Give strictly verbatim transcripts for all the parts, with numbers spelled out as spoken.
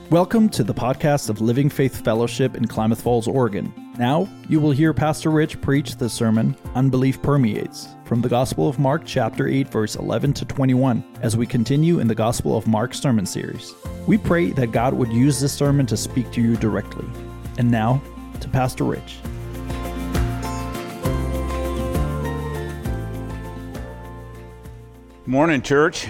Welcome to the podcast of Living Faith Fellowship in Klamath Falls, Oregon. Now, you will hear Pastor Rich preach the sermon, Unbelief Permeates, from the Gospel of Mark chapter eight, verse eleven to twenty-one, as we continue in the Gospel of Mark sermon series. We pray that God would use this sermon to speak to you directly. And now, to Pastor Rich. Morning, church.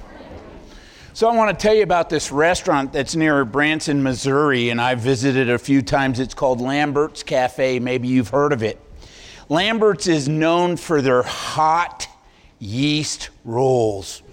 So I want to tell you about this restaurant that's near Branson, Missouri, and I've visited a few times. It's called Lambert's Cafe. Maybe you've heard of it. Lambert's is known for their hot yeast rolls.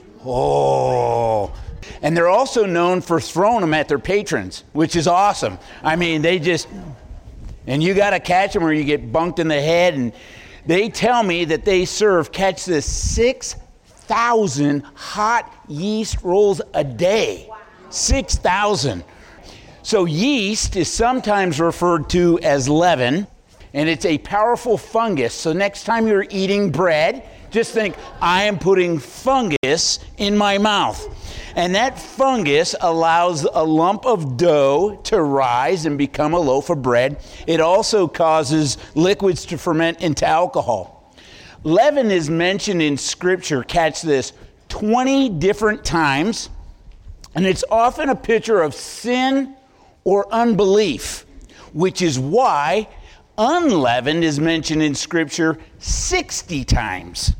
Oh. And they're also known for throwing them at their patrons, which is awesome. I mean, they just, and you got to catch them or you get bunked in the head. And they tell me that they serve, catch this, six thousand hot yeast rolls a day. Wow. six thousand. So yeast is sometimes referred to as leaven, and it's a powerful fungus. So next time you're eating bread, just think, I am putting fungus in my mouth. And that fungus allows a lump of dough to rise and become a loaf of bread. It also causes liquids to ferment into alcohol. Leaven is mentioned in Scripture, catch this, twenty different times, and it's often a picture of sin or unbelief, which is why unleavened is mentioned in Scripture sixty times.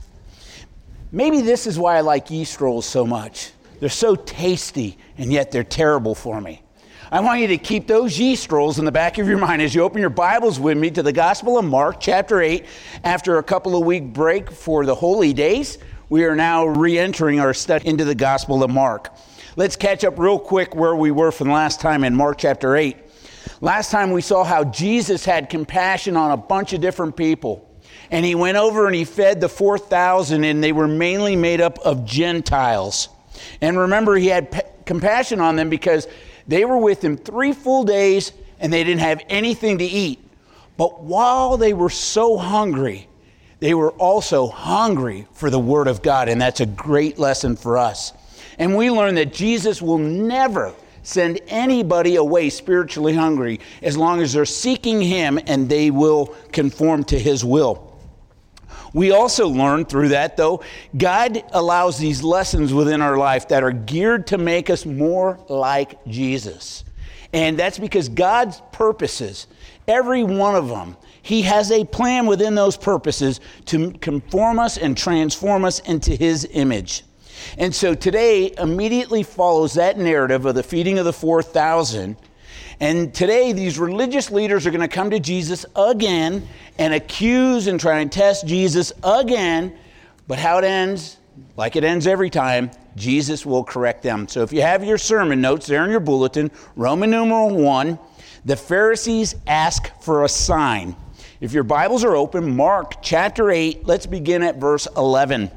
Maybe this is why I like yeast rolls so much. They're so tasty, and yet they're terrible for me. I want you to keep those yeast rolls in the back of your mind as you open your Bibles with me to the Gospel of Mark, chapter eight. After a couple of week break for the holy days, we are now re-entering our study into the Gospel of Mark. Let's catch up real quick where we were from last time in Mark chapter eight. Last time we saw how Jesus had compassion on a bunch of different people. And he went over and he fed the four thousand, and they were mainly made up of Gentiles. And remember, he had p- compassion on them because they were with him three full days and they didn't have anything to eat. But while they were so hungry, they were also hungry for the Word of God. And that's a great lesson for us. And we learned that Jesus will never send anybody away spiritually hungry as long as they're seeking Him and they will conform to His will. We also learned through that, though, God allows these lessons within our life that are geared to make us more like Jesus. And that's because God's purposes, every one of them, He has a plan within those purposes to conform us and transform us into His image. And so today immediately follows that narrative of the feeding of the four thousand. And today, these religious leaders are going to come to Jesus again and accuse and try and test Jesus again. But how it ends, like it ends every time, Jesus will correct them. So if you have your sermon notes there in your bulletin, Roman numeral one, the Pharisees ask for a sign. If your Bibles are open, Mark chapter eight, let's begin at verse eleven.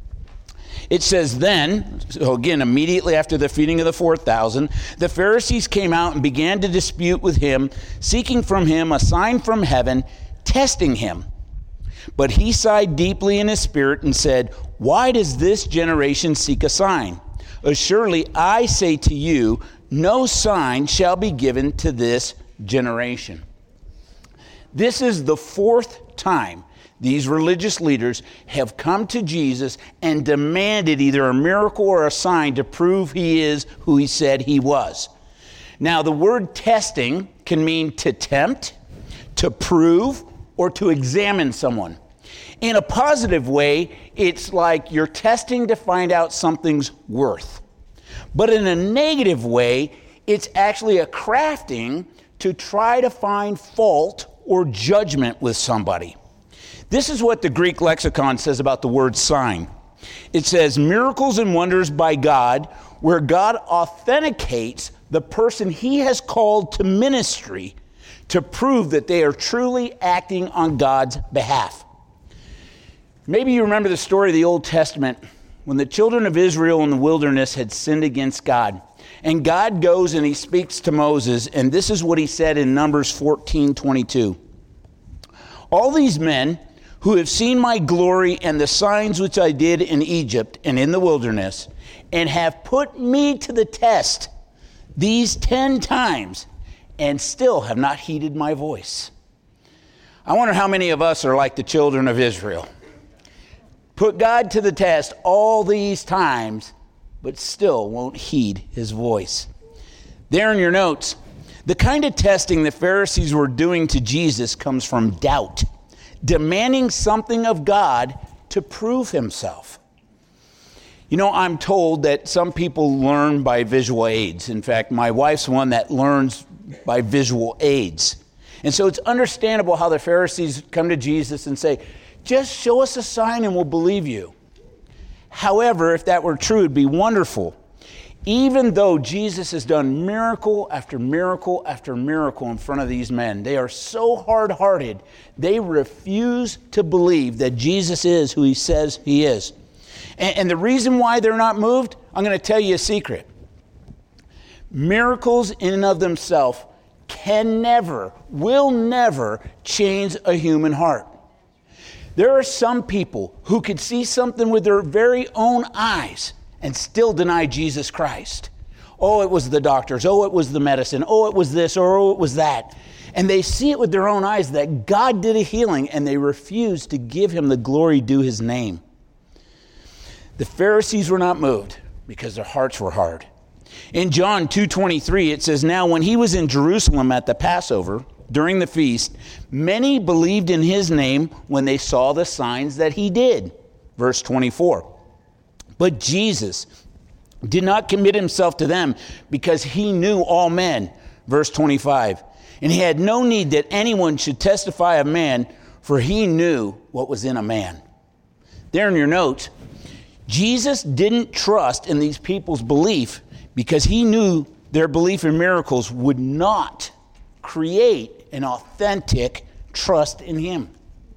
It says, then, so again, immediately after the feeding of the four thousand, the Pharisees came out and began to dispute with him, seeking from him a sign from heaven, testing him. But he sighed deeply in his spirit and said, why does this generation seek a sign? Surely I say to you, no sign shall be given to this generation. This is the fourth time these religious leaders have come to Jesus and demanded either a miracle or a sign to prove He is who He said He was. Now, the word testing can mean to tempt, to prove, or to examine someone. In a positive way, it's like you're testing to find out something's worth. But in a negative way, it's actually a crafting to try to find fault or judgment with somebody. This is what the Greek lexicon says about the word sign. It says, miracles and wonders by God, where God authenticates the person He has called to ministry to prove that they are truly acting on God's behalf. Maybe you remember the story of the Old Testament when the children of Israel in the wilderness had sinned against God. And God goes and He speaks to Moses, and this is what He said in Numbers fourteen twenty-two. All these men who have seen my glory and the signs which I did in Egypt and in the wilderness, and have put me to the test, these ten times and still have not heeded my voice. I wonder how many of us are like the children of Israel. Put God to the test all these times, but still won't heed his voice. There in your notes, the kind of testing the Pharisees were doing to Jesus comes from doubt, demanding something of God to prove himself. You know, I'm told that some people learn by visual aids. In fact, my wife's one that learns by visual aids. And so it's understandable how the Pharisees come to Jesus and say, just show us a sign and we'll believe you. However, if that were true, it'd be wonderful. Even though Jesus has done miracle after miracle after miracle in front of these men, they are so hard-hearted, they refuse to believe that Jesus is who he says he is. And, and the reason why they're not moved, I'm going to tell you a secret. Miracles in and of themselves can never, will never change a human heart. There are some people who could see something with their very own eyes and still deny Jesus Christ. Oh, it was the doctors. Oh, it was the medicine. Oh, it was this or oh, it was that. And they see it with their own eyes that God did a healing, and they refuse to give him the glory due his name. The Pharisees were not moved because their hearts were hard. In John two twenty-three, it says, now when he was in Jerusalem at the Passover, during the feast, many believed in his name when they saw the signs that he did. Verse twenty-four. But Jesus did not commit himself to them because he knew all men. Verse twenty-five. And he had no need that anyone should testify of man, for he knew what was in a man. There in your notes, Jesus didn't trust in these people's belief because he knew their belief in miracles would not create an authentic trust in him.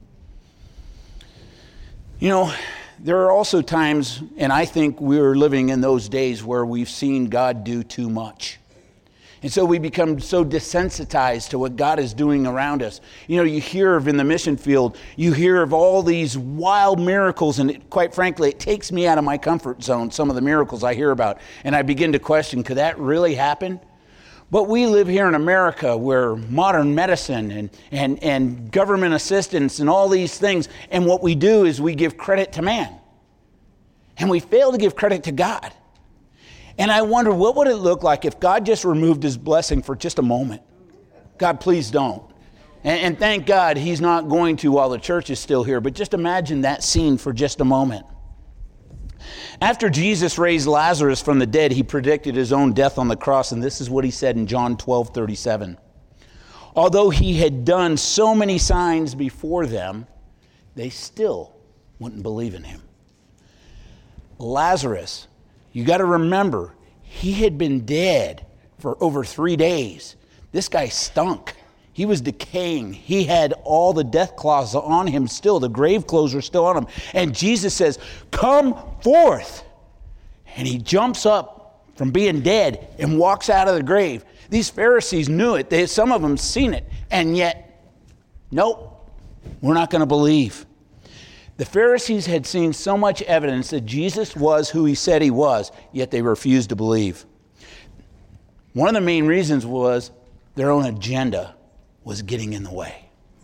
You know, there are also times, and I think we're living in those days, where we've seen God do too much. And so we become so desensitized to what God is doing around us. You know, you hear of in the mission field, you hear of all these wild miracles, and it, quite frankly, it takes me out of my comfort zone, some of the miracles I hear about. And I begin to question, could that really happen? But we live here in America where modern medicine and, and, and government assistance and all these things, and what we do is we give credit to man. And we fail to give credit to God. And I wonder, what would it look like if God just removed his blessing for just a moment? God, please don't. And, and thank God he's not going to while the church is still here. But just imagine that scene for just a moment. After Jesus raised Lazarus from the dead, he predicted his own death on the cross. And this is what he said in John twelve thirty-seven. Although he had done so many signs before them, they still wouldn't believe in him. Lazarus, you got to remember, he had been dead for over three days. This guy stunk. He was decaying. He had all the death claws on him still. The grave clothes were still on him. And Jesus says, come forth. And he jumps up from being dead and walks out of the grave. These Pharisees knew it. They, some of them seen it. And yet, nope, we're not going to believe. The Pharisees had seen so much evidence that Jesus was who he said he was, yet they refused to believe. One of the main reasons was their own agenda was getting in the way.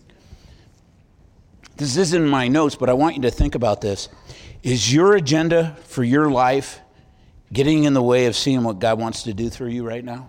This isn't in my notes, but I want you to think about this. Is your agenda for your life getting in the way of seeing what God wants to do through you right now?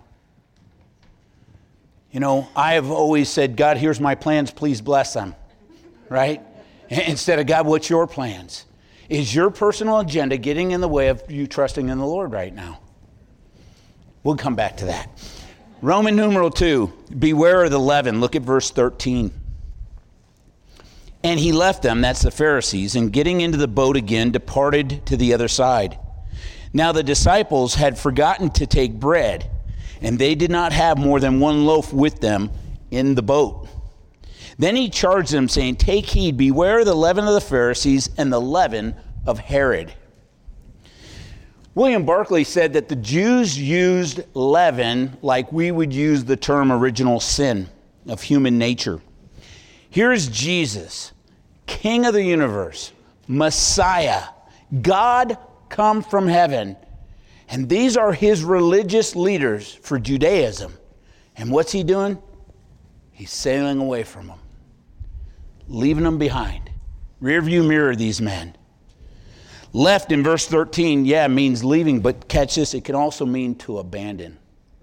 You know, I have always said, God, here's my plans, please bless them, right? Instead of, God, what's your plans? Is your personal agenda getting in the way of you trusting in the Lord right now? We'll come back to that. Roman numeral two, beware of the leaven. Look at verse thirteen. And he left them, that's the Pharisees, and getting into the boat again, departed to the other side. Now the disciples had forgotten to take bread, and they did not have more than one loaf with them in the boat. Then he charged them, saying, take heed, beware of the leaven of the Pharisees and the leaven of Herod. William Barclay said that the Jews used leaven like we would use the term original sin of human nature. Here's Jesus, King of the universe, Messiah, God come from heaven, And these are his religious leaders for Judaism. And what's he doing? He's sailing away from them, leaving them behind. Rear view mirror these men. Left in verse thirteen, yeah, means leaving, but catch this, it can also mean to abandon.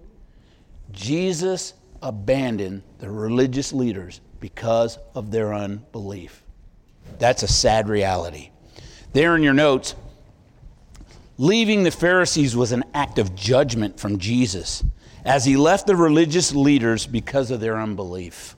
Jesus abandoned the religious leaders because of their unbelief. That's a sad reality. There in your notes, leaving the Pharisees was an act of judgment from Jesus as he left the religious leaders because of their unbelief.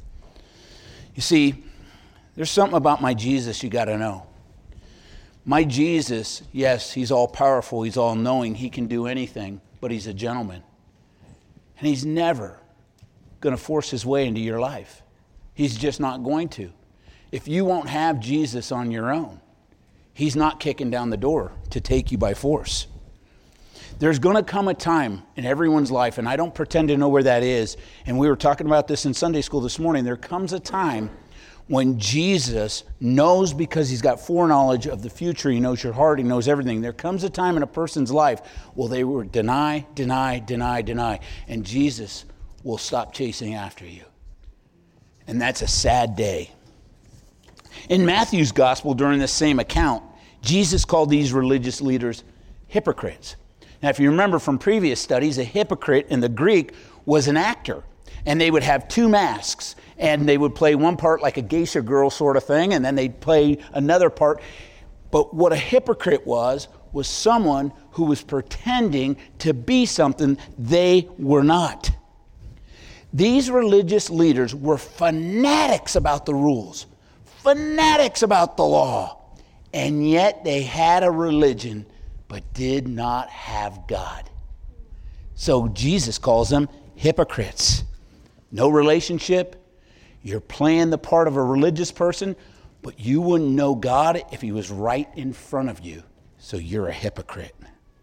You see, there's something about my Jesus you got to know. My Jesus, yes, he's all powerful, he's all knowing, he can do anything, but he's a gentleman. And he's never going to force his way into your life. He's just not going to. If you won't have Jesus on your own, he's not kicking down the door to take you by force. There's going to come a time in everyone's life, and I don't pretend to know where that is, and we were talking about this in Sunday school this morning. There comes a time when Jesus knows, because he's got foreknowledge of the future, he knows your heart, he knows everything. There comes a time in a person's life, well, they will deny, deny, deny, deny, and Jesus will stop chasing after you. And that's a sad day. In Matthew's gospel, during the same account, Jesus called these religious leaders hypocrites. Now, if you remember from previous studies, a hypocrite in the Greek was an actor. And they would have two masks. And they would play one part like a geisha girl sort of thing, and then they'd play another part. But what a hypocrite was, was someone who was pretending to be something they were not. These religious leaders were fanatics about the rules, fanatics about the law, and yet they had a religion but did not have God. So Jesus calls them hypocrites. No relationship. You're playing the part of a religious person, but you wouldn't know God if he was right in front of you. So you're a hypocrite.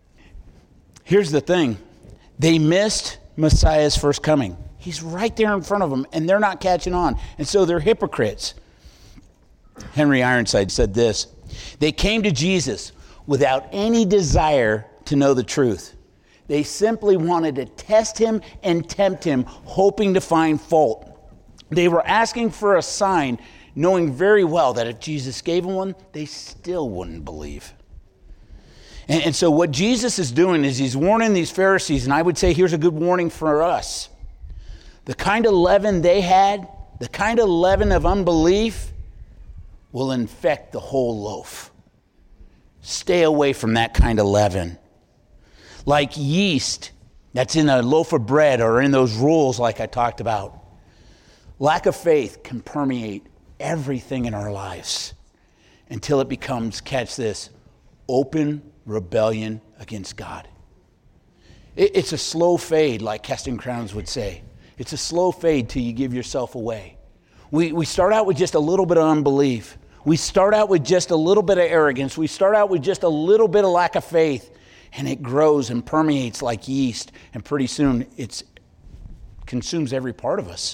Here's the thing. They missed Messiah's first coming. He's right there in front of them, and they're not catching on. And so they're hypocrites. Henry Ironside said this: they came to Jesus without any desire to know the truth. They simply wanted to test him and tempt him, hoping to find fault. They were asking for a sign, knowing very well that if Jesus gave them one, they still wouldn't believe. And, and so what Jesus is doing is he's warning these Pharisees, and I would say here's a good warning for us. The kind of leaven they had, the kind of leaven of unbelief, will infect the whole loaf. Stay away from that kind of leaven. Like yeast that's in a loaf of bread or in those rules like I talked about. Lack of faith can permeate everything in our lives until it becomes, catch this, open rebellion against God. It, it's a slow fade, like Casting Crowns would say. It's a slow fade till you give yourself away. We, we start out with just a little bit of unbelief. We start out with just a little bit of arrogance. We start out with just a little bit of lack of faith. And it grows and permeates like yeast. And pretty soon it consumes every part of us.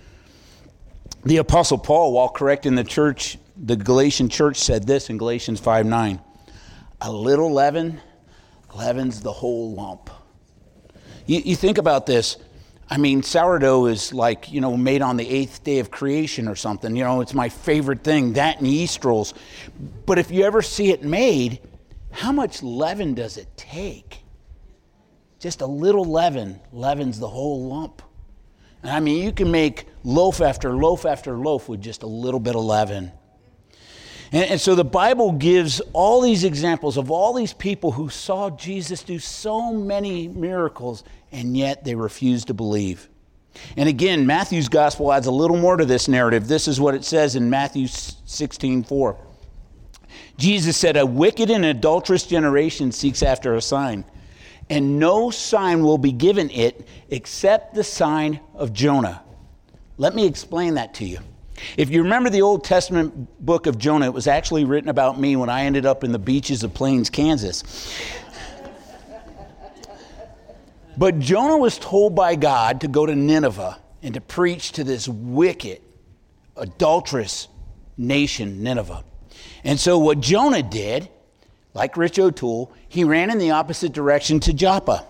The Apostle Paul, while correcting the church, the Galatian church, said this in Galatians five nine. A little leaven leavens the whole lump. You, you think about this. I mean, sourdough is like, you know, made on the eighth day of creation or something. You know, it's my favorite thing, that and yeast rolls. But if you ever see it made, how much leaven does it take? Just a little leaven leavens the whole lump. And I mean, you can make loaf after loaf after loaf with just a little bit of leaven. And, and so the Bible gives all these examples of all these people who saw Jesus do so many miracles, and yet they refused to believe. And again, Matthew's gospel adds a little more to this narrative. This is what it says in Matthew sixteen four. Jesus said, a wicked and adulterous generation seeks after a sign, and no sign will be given it except the sign of Jonah. Let me explain that to you. If you remember the Old Testament book of Jonah, it was actually written about me when I ended up in the beaches of Plains, Kansas. But Jonah was told by God to go to Nineveh and to preach to this wicked, adulterous nation, Nineveh. And so what Jonah did like Rich O'Toole, he ran in the opposite direction to Joppa.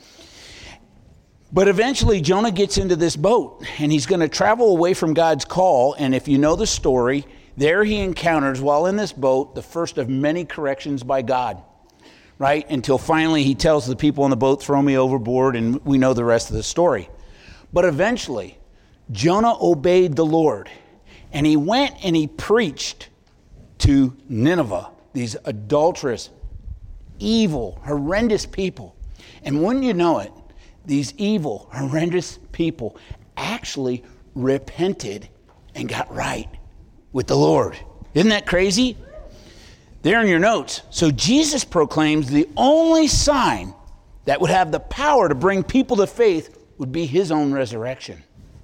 But eventually Jonah gets into this boat, and he's going to travel away from God's call. And if you know the story, there he encounters, while in this boat, the first of many corrections by God, right? Until finally he tells the people on the boat, throw me overboard, and we know the rest of the story. But eventually, Jonah obeyed the Lord, and he went and he preached to Nineveh, these adulterous, evil, horrendous people. And wouldn't you know it, these evil, horrendous people actually repented and got right with the Lord. Isn't that crazy? There in your notes. So Jesus proclaims the only sign that would have the power to bring people to faith would be his own resurrection.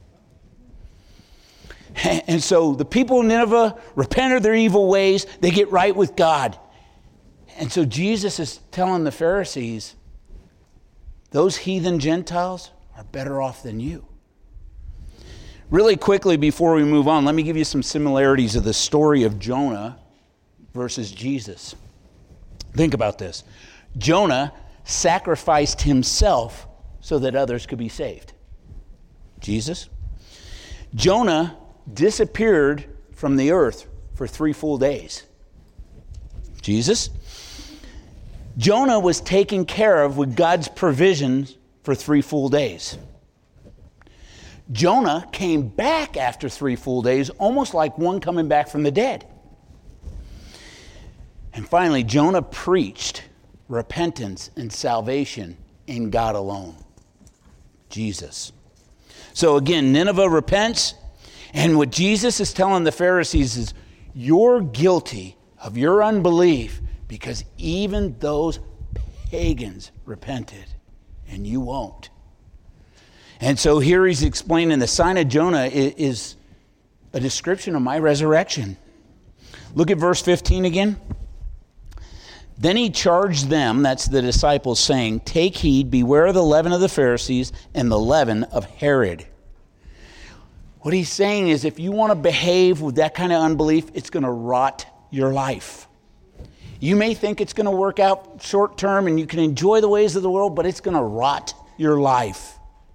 And so the people of Nineveh repent of their evil ways. They get right with God. And so Jesus is telling the Pharisees, those heathen Gentiles are better off than you. Really quickly before we move on, let me give you some similarities of the story of Jonah versus Jesus. Think about this. Jonah sacrificed himself so that others could be saved. Jesus? Jonah disappeared from the earth for three full days. Jesus? Jonah was taken care of with God's provisions for three full days. Jonah came back after three full days, almost like one coming back from the dead. And finally, Jonah preached repentance and salvation in God alone, Jesus. So again, Nineveh repents, and what Jesus is telling the Pharisees is, you're guilty of your unbelief because even those pagans repented, and you won't. And so here he's explaining the sign of Jonah is a description of my resurrection. Look at verse fifteen again. Then he charged them, that's the disciples, saying, take heed, beware of the leaven of the Pharisees and the leaven of Herod. What he's saying is, if you want to behave with that kind of unbelief, it's going to rot your life. You may think it's going to work out short term and you can enjoy the ways of the world, but it's going to rot your life.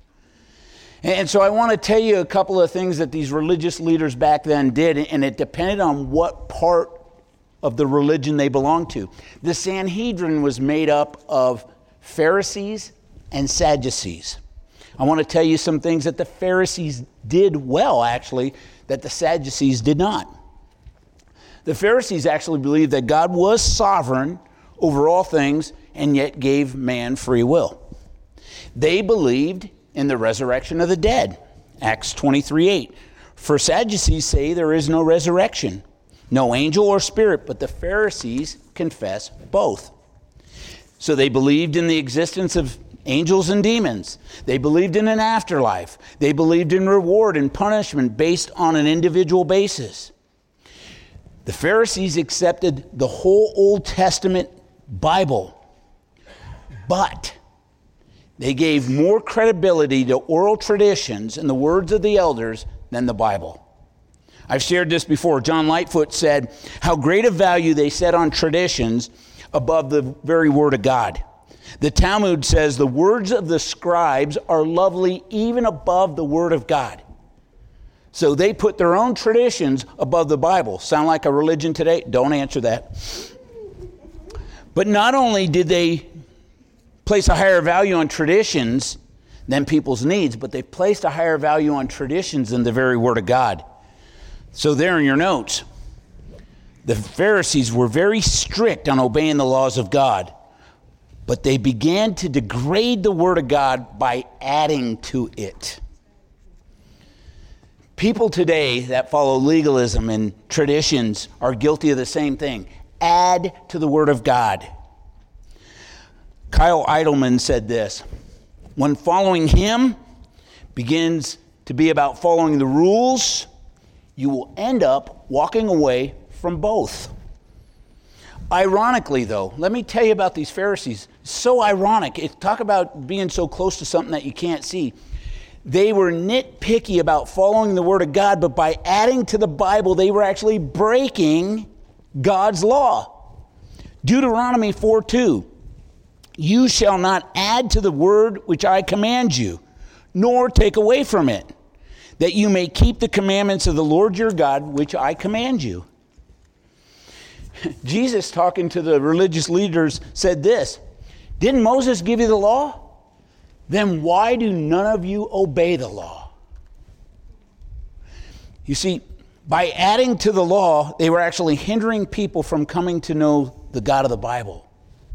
And so I want to tell you a couple of things that these religious leaders back then did, and it depended on what part of the religion they belonged to. The Sanhedrin was made up of Pharisees and Sadducees. I want to tell you some things that the Pharisees did well, actually, that the Sadducees did not. The Pharisees actually believed that God was sovereign over all things and yet gave man free will. They believed in the resurrection of the dead, Acts twenty-three eight. For Sadducees say there is no resurrection, no angel or spirit, but the Pharisees confess both. So they believed in the existence of angels and demons. They believed in an afterlife. They believed in reward and punishment based on an individual basis. The Pharisees accepted the whole Old Testament Bible, but they gave more credibility to oral traditions and the words of the elders than the Bible. I've shared this before. John Lightfoot said how great a value they set on traditions above the very word of God. The Talmud says the words of the scribes are lovely even above the word of God. So they put their own traditions above the Bible. Sound like a religion today? Don't answer that. But not only did they place a higher value on traditions than people's needs, but they placed a higher value on traditions than the very word of God. So there in your notes, the Pharisees were very strict on obeying the laws of God, but they began to degrade the word of God by adding to it. People today that follow legalism and traditions are guilty of the same thing. Add to the word of God. Kyle Idleman said this: when following him begins to be about following the rules, you will end up walking away from both. Ironically, though, let me tell you about these Pharisees. So ironic. It, talk about being so close to something that you can't see. They were nitpicky about following the word of God, but by adding to the Bible, they were actually breaking God's law. Deuteronomy four two, you shall not add to the word which I command you, nor take away from it, that you may keep the commandments of the Lord your God, which I command you. Jesus, talking to the religious leaders, said this, didn't Moses give you the law? Then why do none of you obey the law? You see, by adding to the law, they were actually hindering people from coming to know the God of the Bible.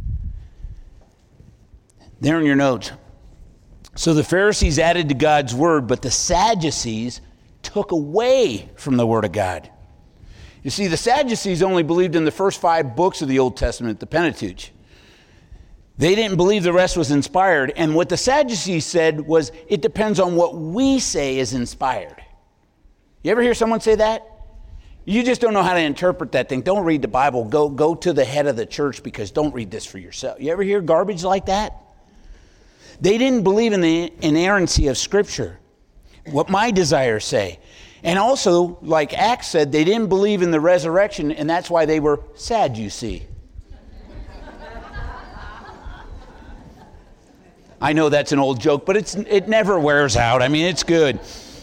There in your notes. So the Pharisees added to God's word, but the Sadducees took away from the word of God. You see, the Sadducees only believed in the first five books of the Old Testament, the Pentateuch. They didn't believe the rest was inspired. And what the Sadducees said was, it depends on what we say is inspired. You ever hear someone say that? You just don't know how to interpret that thing. Don't read the Bible. Go, go to the head of the church, because don't read this for yourself. You ever hear garbage like that? They didn't believe in the inerrancy of Scripture, what my desires say. And also, like Acts said, they didn't believe in the resurrection, and that's why they were sad, you see. I know that's an old joke, but it's it never wears out. I mean, it's good.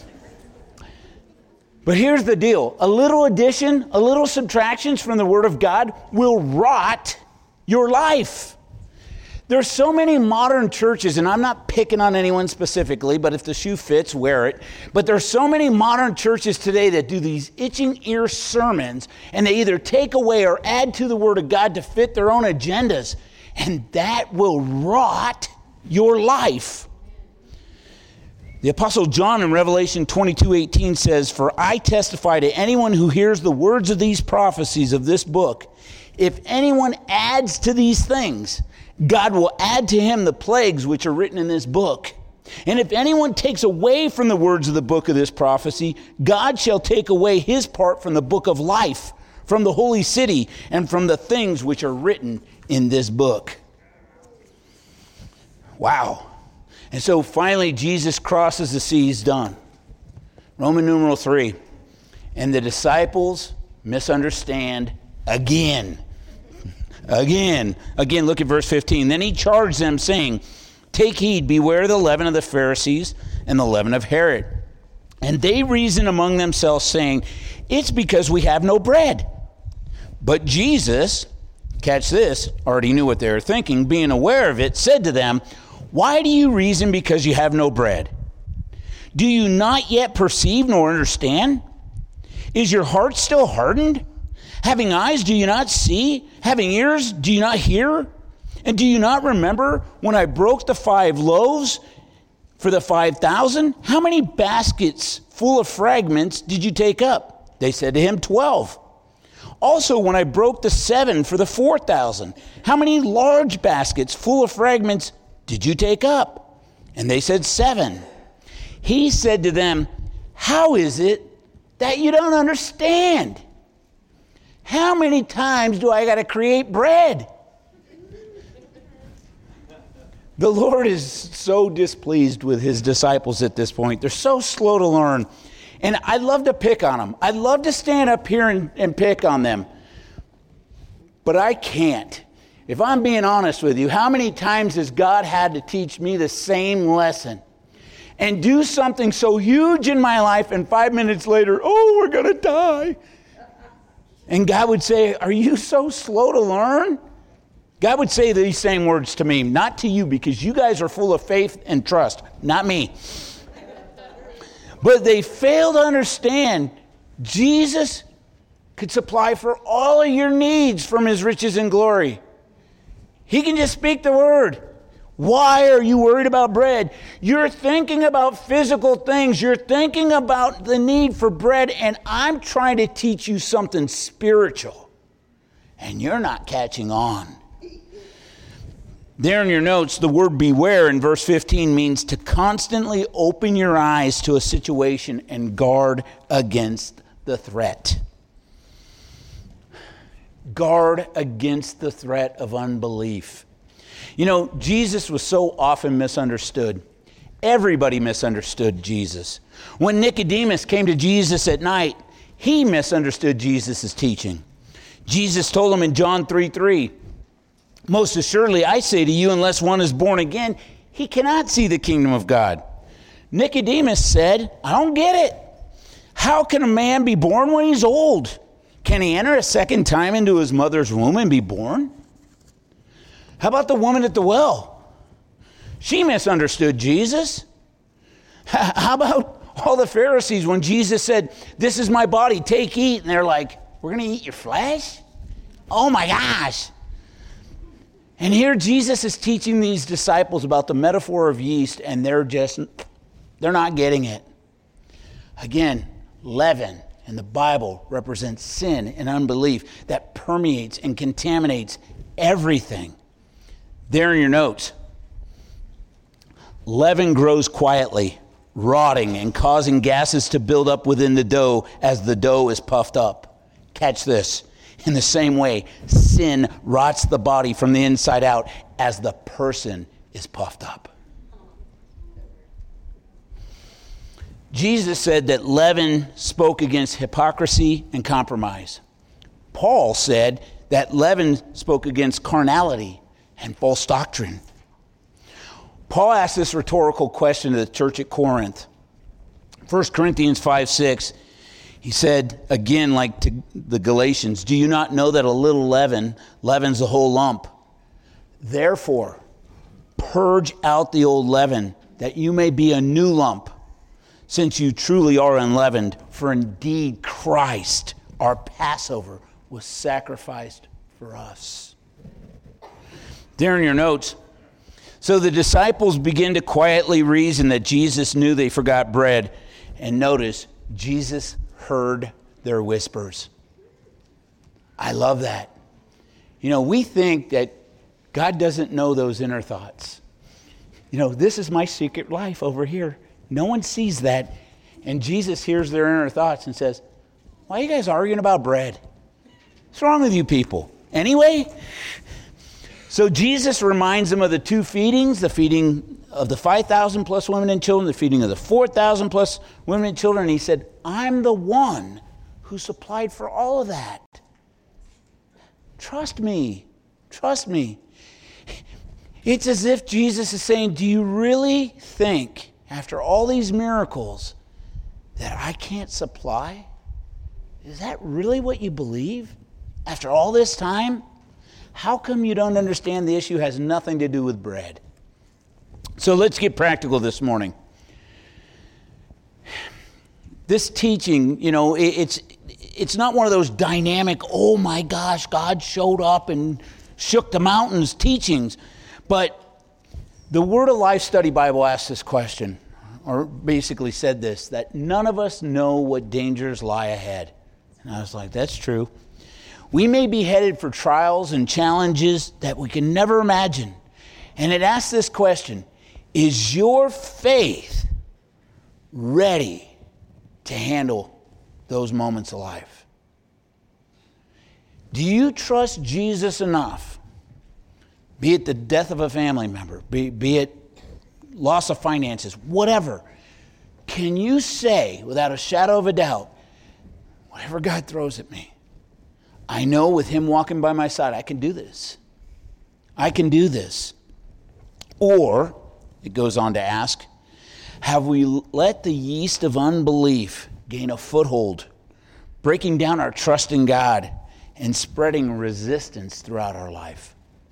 But here's the deal. A little addition, a little subtractions from the Word of God will rot your life. There's so many modern churches, and I'm not picking on anyone specifically, but if the shoe fits, wear it. But there's so many modern churches today that do these itching ear sermons, and they either take away or add to the Word of God to fit their own agendas, and that will rot your life. The Apostle John in Revelation twenty-two eighteen says, for I testify to anyone who hears the words of these prophecies of this book, if anyone adds to these things, God will add to him the plagues which are written in this book. And if anyone takes away from the words of the book of this prophecy, God shall take away his part from the book of life, from the holy city, and from the things which are written in this book. Wow. And so finally, Jesus crosses the sea. He's done. Roman numeral three. And the disciples misunderstand again. Again. Again, look at verse fifteen. Then he charged them, saying, take heed, beware the leaven of the Pharisees and the leaven of Herod. And they reasoned among themselves, saying, it's because we have no bread. But Jesus, catch this, already knew what they were thinking, being aware of it, said to them, why do you reason because you have no bread? Do you not yet perceive nor understand? Is your heart still hardened? Having eyes, do you not see? Having ears, do you not hear? And do you not remember when I broke the five loaves for the five thousand? How many baskets full of fragments did you take up? They said to him, twelve. Also, when I broke the seven for the four thousand, how many large baskets full of fragments did you take up? And they said, seven. He said to them, how is it that you don't understand? How many times do I got to create bread? The Lord is so displeased with his disciples at this point. They're so slow to learn. And I love to pick on them. I love to stand up here and, and pick on them. But I can't. If I'm being honest with you, how many times has God had to teach me the same lesson and do something so huge in my life, and five minutes later, oh, we're going to die. And God would say, are you so slow to learn? God would say these same words to me, not to you, because you guys are full of faith and trust, not me. But they fail to understand Jesus could supply for all of your needs from his riches and glory. He can just speak the word. Why are you worried about bread? You're thinking about physical things. You're thinking about the need for bread, and I'm trying to teach you something spiritual, and you're not catching on. There in your notes, the word beware in verse fifteen means to constantly open your eyes to a situation and guard against the threat. Guard against the threat of unbelief. You know, Jesus was so often misunderstood. Everybody misunderstood Jesus. When Nicodemus came to Jesus at night, he misunderstood Jesus' teaching. Jesus told him in John three three, Most assuredly, I say to you, unless one is born again, he cannot see the kingdom of God. Nicodemus said, I don't get it. How can a man be born when he's old? Can he enter a second time into his mother's womb and be born? How about the woman at the well? She misunderstood Jesus. How about all the Pharisees when Jesus said, this is my body, take, eat. And they're like, we're going to eat your flesh? Oh my gosh. And here Jesus is teaching these disciples about the metaphor of yeast, and they're just, they're not getting it. Again, leaven in the Bible represents sin and unbelief that permeates and contaminates everything. There in your notes, leaven grows quietly, rotting and causing gases to build up within the dough as the dough is puffed up. Catch this. In the same way, sin rots the body from the inside out as the person is puffed up. Jesus said that leaven spoke against hypocrisy and compromise. Paul said that leaven spoke against carnality and false doctrine. Paul asked this rhetorical question to the church at Corinth. First Corinthians five six, he said, again, like to the Galatians, do you not know that a little leaven leavens the whole lump? Therefore, purge out the old leaven, that you may be a new lump, since you truly are unleavened. For indeed Christ, our Passover, was sacrificed for us. There in your notes, so the disciples begin to quietly reason that Jesus knew they forgot bread. And notice, Jesus heard their whispers. I love that. You know, we think that God doesn't know those inner thoughts. You know, this is my secret life over here. No one sees that. And Jesus hears their inner thoughts and says, why are you guys arguing about bread? What's wrong with you people? Anyway, so Jesus reminds them of the two feedings, the feeding of the five thousand plus women and children, the feeding of the four thousand plus women and children. And he said, I'm the one who supplied for all of that. Trust me. Trust me. It's as if Jesus is saying, do you really think, after all these miracles, that I can't supply? Is that really what you believe? After all this time? How come you don't understand the issue has nothing to do with bread? So let's get practical this morning. This teaching, you know, it's it's not one of those dynamic, oh my gosh, God showed up and shook the mountains teachings. But the Word of Life Study Bible asks this question, or basically said this, that none of us know what dangers lie ahead. And I was like, that's true. We may be headed for trials and challenges that we can never imagine. And it asks this question, is your faith ready to handle those moments of life? Do you trust Jesus enough, be it the death of a family member, be, be it loss of finances, whatever, can you say without a shadow of a doubt, whatever God throws at me, I know with him walking by my side, I can do this. I can do this. Or, it goes on to ask, have we let the yeast of unbelief gain a foothold, breaking down our trust in God and spreading resistance throughout our life?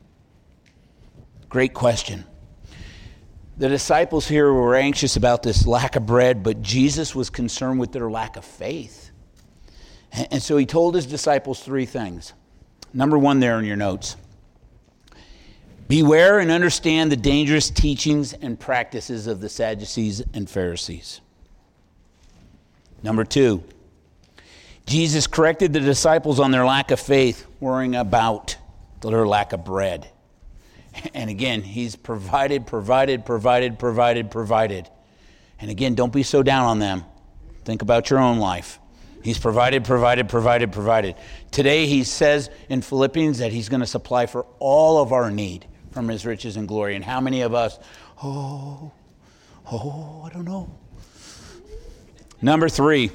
Great question. The disciples here were anxious about this lack of bread, but Jesus was concerned with their lack of faith. And so he told his disciples three things. Number one there in your notes. Beware and understand the dangerous teachings and practices of the Sadducees and Pharisees. Number two, Jesus corrected the disciples on their lack of faith, worrying about their lack of bread. And again, he's provided, provided, provided, provided, provided. And again, don't be so down on them. Think about your own life. He's provided, provided, provided, provided. Today he says in Philippians that he's going to supply for all of our need from his riches and glory. And how many of us, oh, oh, I don't know. Number three,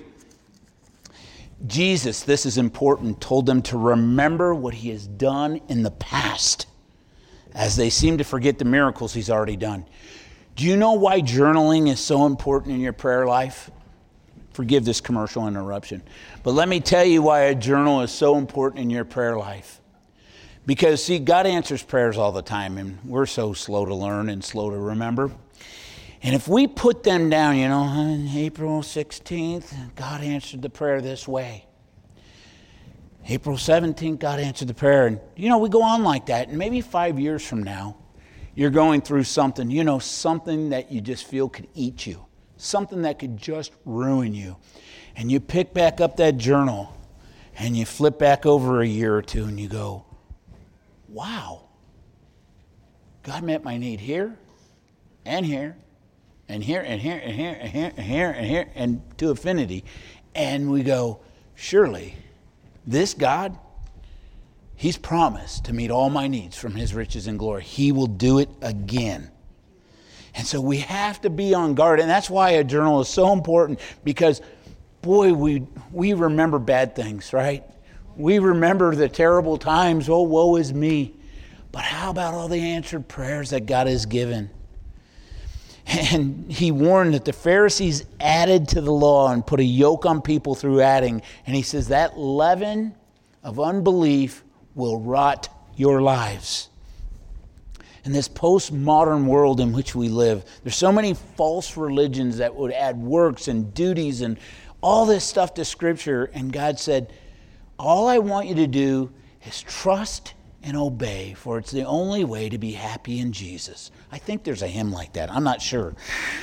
Jesus, this is important, told them to remember what he has done in the past. as they seem to forget the miracles he's already done. Do you know why journaling is so important in your prayer life? Forgive this commercial interruption. But let me tell you why a journal is so important in your prayer life. Because, see, God answers prayers all the time, and we're so slow to learn and slow to remember. And if we put them down, you know, on April sixteenth, God answered the prayer this way. April seventeenth, God answered the prayer. And, you know, we go on like that. And maybe five years from now, you're going through something, you know, something that you just feel could eat you. Something that could just ruin you. And you pick back up that journal and you flip back over a year or two and you go, wow, God met my need here and here and here and here and here and here and here and here and to infinity. And we go, surely this God, he's promised to meet all my needs from his riches and glory. He will do it again. And so we have to be on guard. And that's why a journal is so important, because, boy, we we remember bad things, right? We remember the terrible times. Oh, woe is me. But how about all the answered prayers that God has given? And he warned that the Pharisees added to the law and put a yoke on people through adding. And he says that leaven of unbelief will rot your lives. In this postmodern world in which we live, there's so many false religions that would add works and duties and all this stuff to Scripture. And God said, all I want you to do is trust and obey, for it's the only way to be happy in Jesus. I think there's a hymn like that. I'm not sure.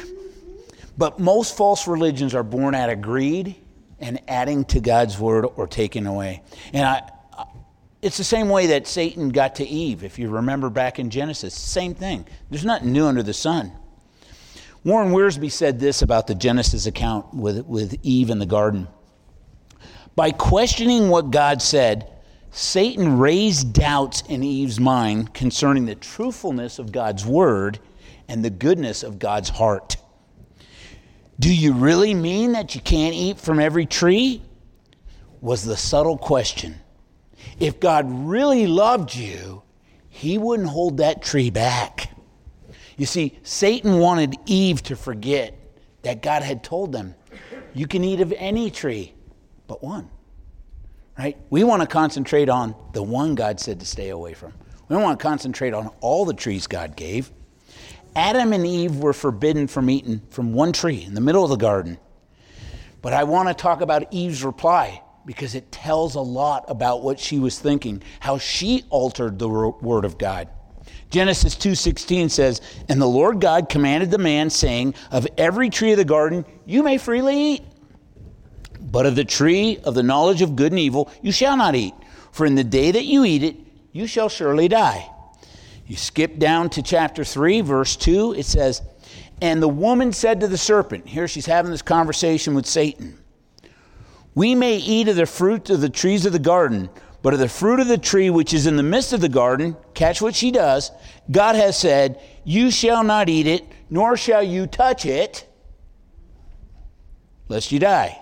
But most false religions are born out of greed and adding to God's word or taking away. And I, it's the same way that Satan got to Eve. If you remember back in Genesis, same thing. There's nothing new under the sun. Warren Wiersbe said this about the Genesis account with, with Eve in the garden. By questioning what God said, Satan raised doubts in Eve's mind concerning the truthfulness of God's word and the goodness of God's heart. Do you really mean that you can't eat from every tree? Was the subtle question. If God really loved you, he wouldn't hold that tree back. You see, Satan wanted Eve to forget that God had told them, you can eat of any tree but one. Right? We want to concentrate on the one God said to stay away from. We don't want to concentrate on all the trees God gave. Adam and Eve were forbidden from eating from one tree in the middle of the garden. But I want to talk about Eve's reply, because it tells a lot about what she was thinking, how she altered the word of God. Genesis two sixteen says, and the Lord God commanded the man, saying, of every tree of the garden you may freely eat, but of the tree of the knowledge of good and evil you shall not eat, for in the day that you eat it, you shall surely die. You skip down to chapter three, verse two, it says, and the woman said to the serpent, here she's having this conversation with Satan, we may eat of the fruit of the trees of the garden, but of the fruit of the tree which is in the midst of the garden, catch what she does, God has said, you shall not eat it, nor shall you touch it, lest you die.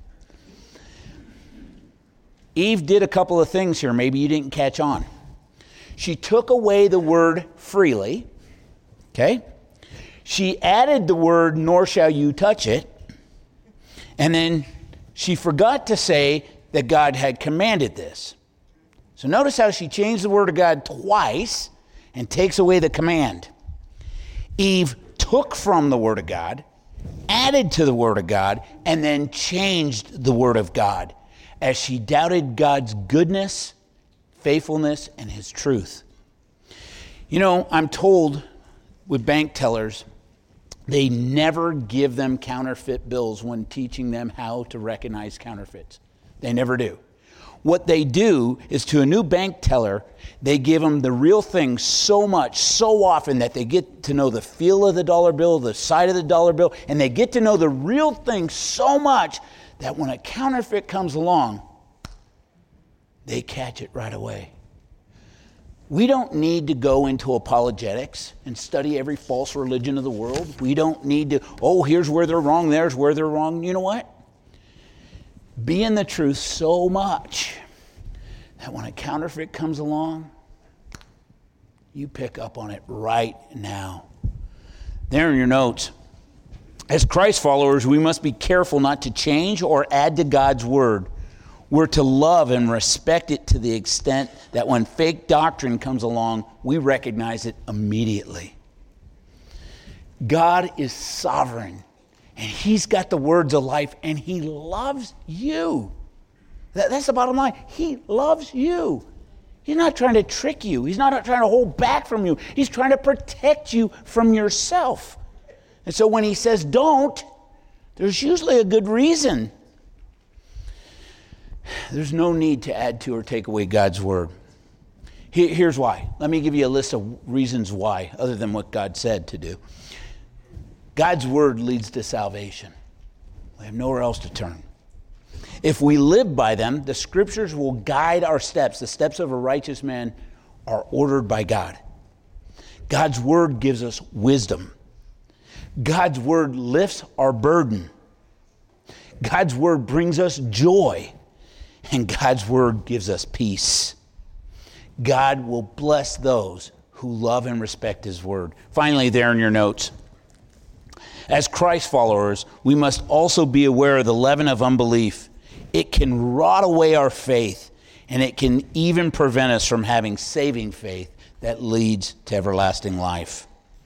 Eve did a couple of things here. Maybe you didn't catch on. She took away the word freely. Okay? She added the word, nor shall you touch it. And then she forgot to say that God had commanded this. So notice how she changed the word of God twice and takes away the command. Eve took from the word of God, added to the word of God, and then changed the word of God, as she doubted God's goodness, faithfulness, and his truth. You know, I'm told with bank tellers, they never give them counterfeit bills when teaching them how to recognize counterfeits. They never do. What they do is, to a new bank teller, they give them the real thing so much, so often, that they get to know the feel of the dollar bill, the side of the dollar bill, and they get to know the real thing so much that when a counterfeit comes along, they catch it right away. We don't need to go into apologetics and study every false religion of the world. We don't need to, oh, here's where they're wrong, there's where they're wrong. You know what? Be in the truth so much that when a counterfeit comes along, You pick up on it right now. There in your notes. As Christ followers, we must be careful not to change or add to God's word. We're to love and respect it to the extent that when fake doctrine comes along, we recognize it immediately. God is sovereign, and he's got the words of life, and he loves you. That, that's the bottom line. He loves you. He's not trying to trick you. He's not trying to hold back from you. He's trying to protect you from yourself. And so when he says don't, there's usually a good reason. There's no need to add to or take away God's word. Here's why. Let me give you a list of reasons why, other than what God said to do. God's word leads to salvation. We have nowhere else to turn. If we live by them, the scriptures will guide our steps. The steps of a righteous man are ordered by God. God's word gives us wisdom. God's word lifts our burden. God's word brings us joy. And God's word gives us peace. God will bless those who love and respect his word. Finally, there in your notes, as Christ followers, we must also be aware of the leaven of unbelief. It can rot away our faith, and it can even prevent us from having saving faith that leads to everlasting life.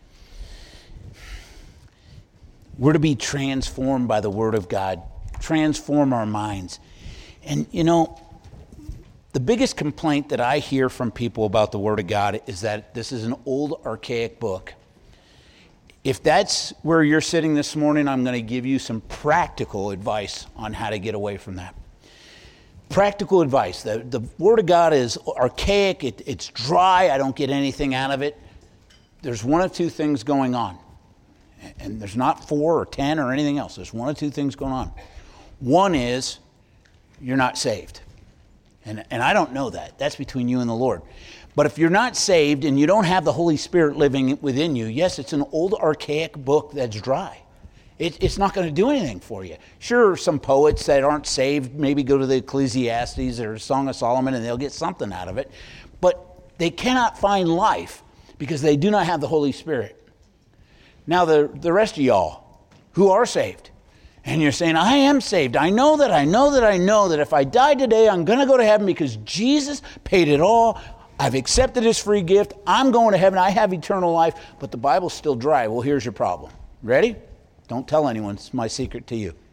We're to be transformed by the word of God, transform our minds. And, you know, the biggest complaint that I hear from people about the Word of God is that this is an old, archaic book. If that's where you're sitting this morning, I'm going to give you some practical advice on how to get away from that. Practical advice. The, the Word of God is archaic. It, it's dry. I don't get anything out of it. There's one of two things going on. And there's not four or ten or anything else. There's one of two things going on. One is you're not saved. And, and I don't know that. That's between you and the Lord. But if you're not saved and you don't have the Holy Spirit living within you, yes, it's an old, archaic book that's dry. It, it's not going to do anything for you. Sure, some poets that aren't saved maybe go to the Ecclesiastes or Song of Solomon and they'll get something out of it. But they cannot find life because they do not have the Holy Spirit. Now, the, the rest of y'all who are saved, and you're saying, I am saved. I know that, I know that, I know that if I die today, I'm going to go to heaven because Jesus paid it all. I've accepted his free gift. I'm going to heaven. I have eternal life, but the Bible's still dry. Well, here's your problem. Ready? Don't tell anyone. It's my secret to you.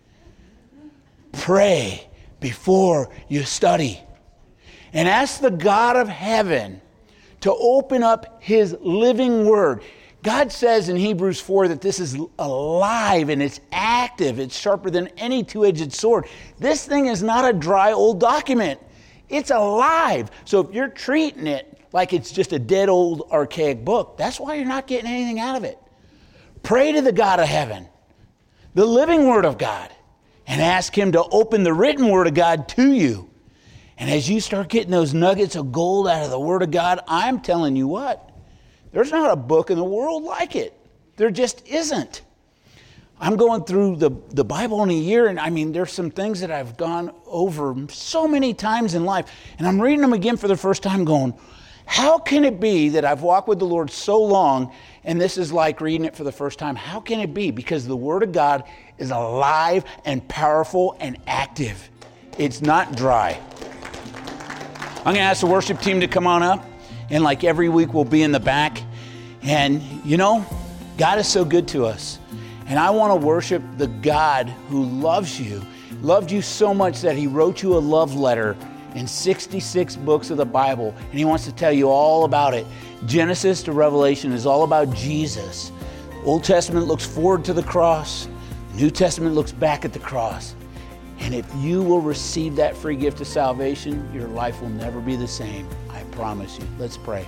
Pray before you study. And ask the God of heaven to open up his living word. God says in Hebrews four that this is alive and it's active. It's sharper than any two-edged sword. This thing is not a dry old document. It's alive. So if you're treating it like it's just a dead old archaic book, that's why you're not getting anything out of it. Pray to the God of heaven, the living word of God, and ask him to open the written word of God to you. And as you start getting those nuggets of gold out of the word of God, I'm telling you what, there's not a book in the world like it. There just isn't. I'm going through the, the Bible in a year, and I mean, there's some things that I've gone over so many times in life, and I'm reading them again for the first time going, how can it be that I've walked with the Lord so long, and this is like reading it for the first time? How can it be? Because the Word of God is alive and powerful and active. It's not dry. I'm going to ask the worship team to come on up. And like every week, we'll be in the back. And, you know, God is so good to us. And I want to worship the God who loves you, loved you so much that he wrote you a love letter in sixty-six books of the Bible. And he wants to tell you all about it. Genesis to Revelation is all about Jesus. Old Testament looks forward to the cross. New Testament looks back at the cross. And if you will receive that free gift of salvation, your life will never be the same. I promise you. Let's pray.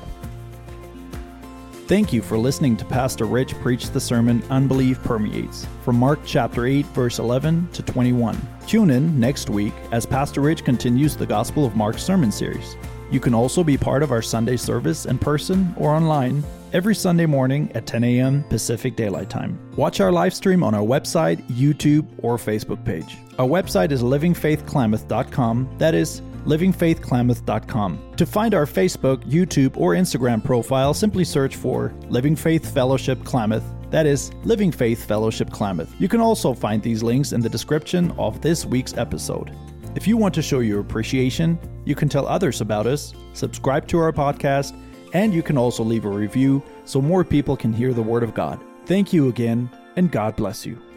Thank you for listening to Pastor Rich preach the sermon Unbelief Permeates from Mark chapter eight, verse eleven to twenty-one. Tune in next week as Pastor Rich continues the Gospel of Mark sermon series. You can also be part of our Sunday service in person or online every Sunday morning at ten a.m. Pacific Daylight Time. Watch our live stream on our website, YouTube, or Facebook page. Our website is living faith klamath dot com. That is living faith klamath dot com. To find our Facebook, YouTube, or Instagram profile, simply search for Living Faith Fellowship Klamath. That is, Living Faith Fellowship Klamath. You can also find these links in the description of this week's episode. If you want to show your appreciation, you can tell others about us, subscribe to our podcast, and you can also leave a review so more people can hear the Word of God. Thank you again, and God bless you.